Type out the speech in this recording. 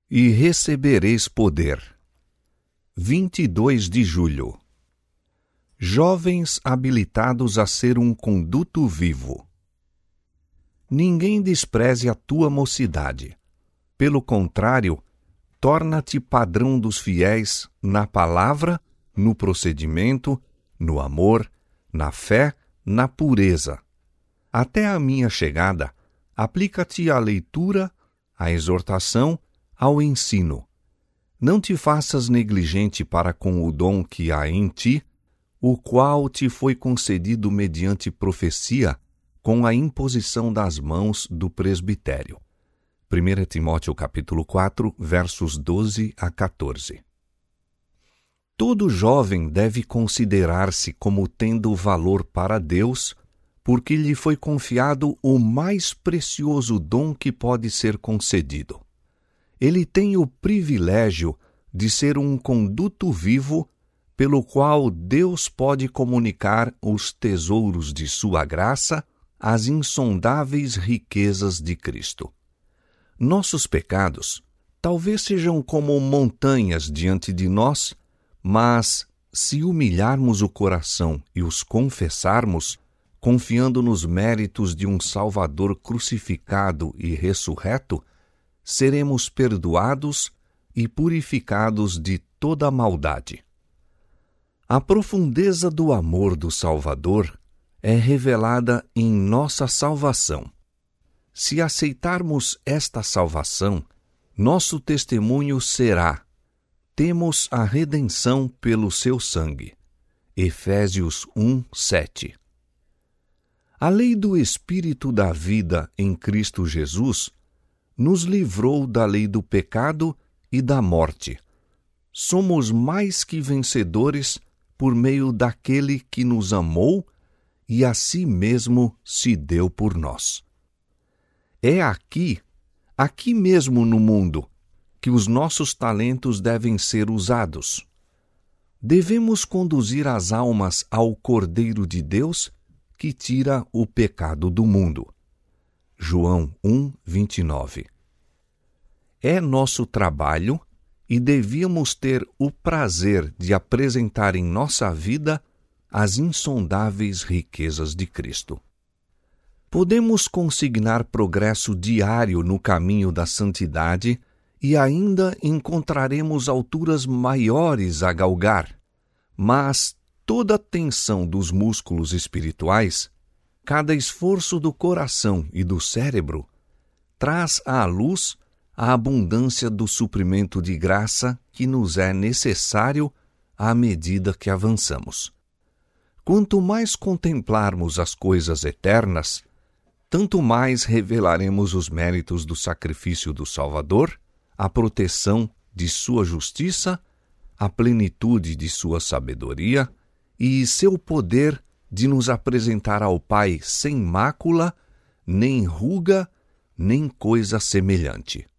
e recebereis poder. 22 de julho. Jovens habilitados a ser um conduto vivo. Ninguém despreze a tua mocidade. Pelo contrário, torna-te padrão dos fiéis na palavra, no procedimento, no amor, na fé, na pureza. Até a minha chegada, aplica-te à leitura, à exortação, ao ensino. Não te faças negligente para com o dom que há em ti, o qual te foi concedido mediante profecia, com a imposição das mãos do presbitério. 1 Timóteo capítulo 4, versos 12 a 14. Todo jovem deve considerar-se como tendo valor para Deus, porque lhe foi confiado o mais precioso dom que pode ser concedido. Ele tem o privilégio de ser um conduto vivo pelo qual Deus pode comunicar os tesouros de sua graça às insondáveis riquezas de Cristo. Nossos pecados talvez sejam como montanhas diante de nós, mas, se humilharmos o coração e os confessarmos, confiando nos méritos de um Salvador crucificado e ressurreto, seremos perdoados e purificados de toda maldade. A profundeza do amor do Salvador é revelada em nossa salvação. Se aceitarmos esta salvação, nosso testemunho será: temos a redenção pelo seu sangue. Efésios 1, 7. A lei do Espírito da vida em Cristo Jesus nos livrou da lei do pecado e da morte. Somos mais que vencedores por meio daquele que nos amou e a si mesmo se deu por nós. É aqui mesmo no mundo, que os nossos talentos devem ser usados. Devemos conduzir as almas ao Cordeiro de Deus, que tira o pecado do mundo. João 1, 29. É nosso trabalho e devíamos ter o prazer de apresentar em nossa vida as insondáveis riquezas de Cristo. Podemos consignar progresso diário no caminho da santidade e ainda encontraremos alturas maiores a galgar, mas toda a tensão dos músculos espirituais, cada esforço do coração e do cérebro, traz à luz a abundância do suprimento de graça que nos é necessário à medida que avançamos. Quanto mais contemplarmos as coisas eternas, tanto mais revelaremos os méritos do sacrifício do Salvador, a proteção de sua justiça, a plenitude de sua sabedoria e seu poder de nos apresentar ao Pai sem mácula, nem ruga, nem coisa semelhante.